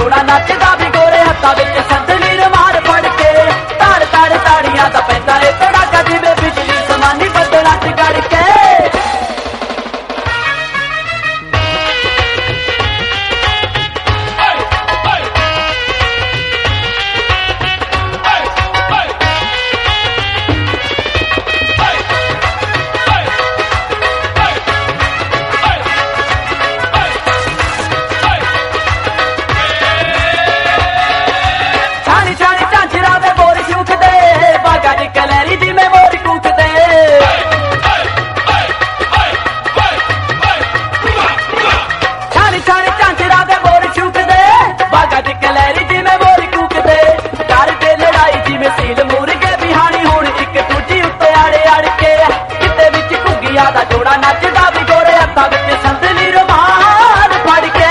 जोड़ा नचदा भी गोरे हत्थां विच संदली रुमाल फड़ के ताड़ ताड़ ताड़ियां दा पैंदा ए तड़ाका जिवें बिजली समानी बदलां च गड़ के दा जोड़ा नचदा भी गोरे हत्थां विच संदली रुमाल फड़ के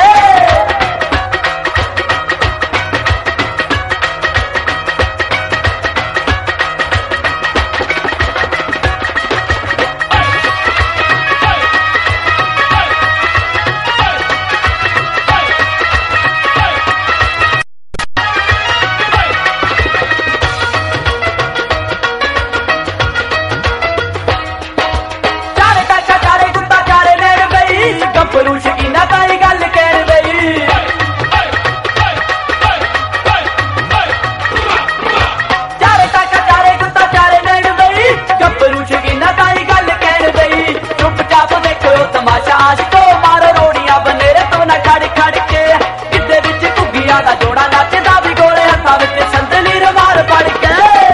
दा जोड़ा नचदा भी गोरे हत्थां विच संदली रुमाल फड़ के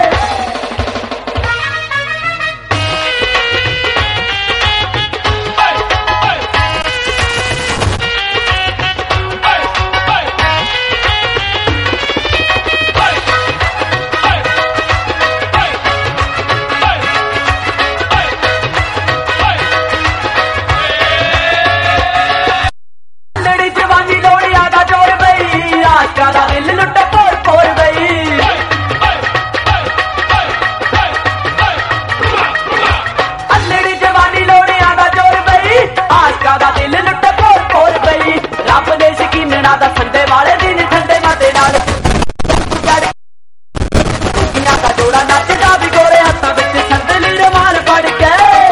दा दिल लुट पोर पोर गई अल्लड़ी जवानी लोड़ियां दा जोर गई आशका दा दिल लुट पोर पोर गई रब ने शकीनना दा संडे वाले दिन ठंडे मते नाल दा जोड़ा नचदा भी गोरे हत्थां विच संदली रुमाल फड़ के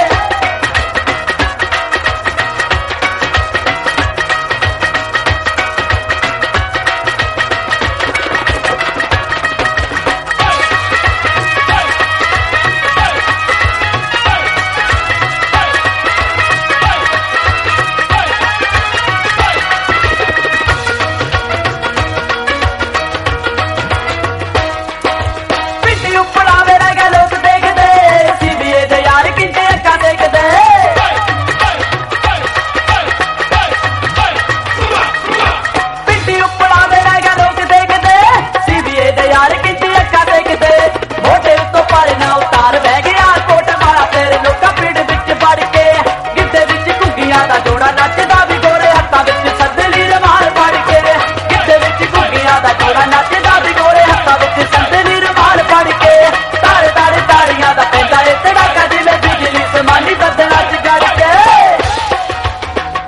दा जोड़ा नचदा भी गोरे हत्थां विच संदली रुमाल फड़ के गिद्दे विच घुग्गियां दा जोड़ा नचदा भी गोरे हत्थां विच संदली रुमाल फड़ के ताड़ ताड़ ताड़ियां दा पैंदा ए तड़ाका जिवें बिजली समानी बदलां च गड़ के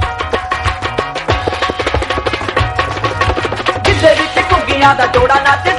गिद्दे विच घुग्गियां दा जोड़ा नचदा